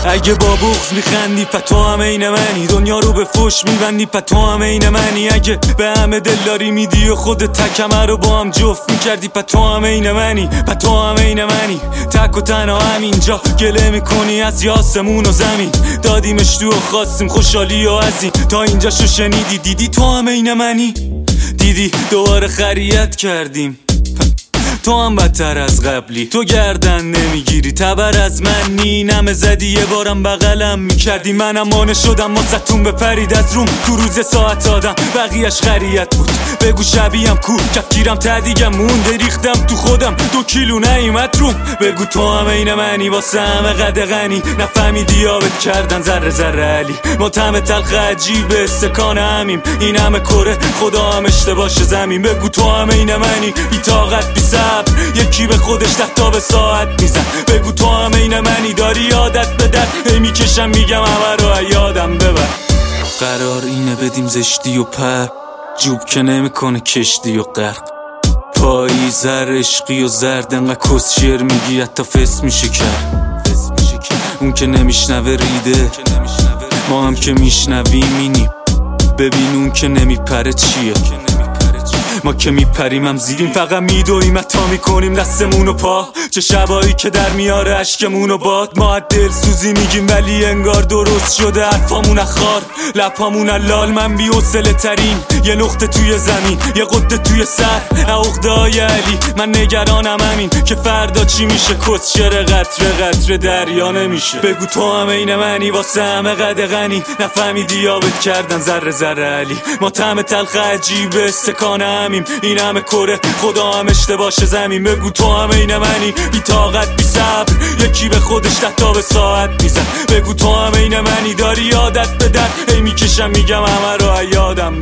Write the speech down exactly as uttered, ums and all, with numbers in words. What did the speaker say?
اگه با بغض میخندی پا تو هم عین منی، دنیا رو به فوش میبندی پا تو هم عین منی. اگه به همه دلداری میدی و خودت تکمه رو با هم جفت میکردی پا تو هم عین منی، پا تو هم عین منی. تک و تنها همینجا گله میکنی از یاسمون و زمین، دادیمش تو و خواستیم خوشحالی و از این تا اینجا شو شنیدی، دیدی تو هم عین منی، دیدی دوباره خریت کردیم تو هم بدتر از قبلی. تو گردن نمیگیری تبر از من نی، نمه زدی یه بارم بغلم میکردی، منم مانع شدم مازتون بپرید از روم تو روز ساعت دادم بقیهش خریت بود. بگو شبیهم کو کفگیرم تدیگم مونده ریختم تو خودم دو کیلو نیمت روم. بگو تو هم عین منی واسه همه قد غنی، نفهمیدی یابت کردن ذره ذره علی. ما طعم تلخ عجیب استکان همیم، این همه کره خدا هم اشتباش زمین. بگو تو هم عین منی بی طاقت بی صبر، یکی به خودش ده تا به ساعت میزن. بگو تو هم عین منی داری عادت به در هی میکشم میگم همه رو یادم ببر. قرار اینه بدیم زشتی و پر جوب که نمیکنه کشتی و غرق، پایی زر عشقی و زرد انقدر کس شیر میگی حتی فس میشه کرد. اون که نمیشنوه ریده ما هم که میشنویم اینیم، ببین اون که نمیپره چیه ما که میپریم هم زیریم، فقط میدویم تا میکنیم دستمون و پا. چه شبایی که در میاره عشقمون و باد، ما دل سوزی میگیم ولی انگار درست شده حرفامون اخار لپامون لال. من بی حوصله ترین یه نقطه توی زمین یه قطه توی سر عقده های علی. من نگرانم همین که فردا چی میشه، کسشر قطره قطره دریا نمیشه. بگو تو هم عین منی واسه همه قد غنی، نفهمیدی یابت کردن ذره ذره علی. ما طعم تلخ عجیب استکان همیم، این همه کره خدا هم اشتباش زمین. بگو تو هم عین منی بی طاقت بی صبر، یکی به خودش ده تا به ساعت میزن. بگو تو هم عین منی داری عادت به در هی میکشم میگم همه رو یادم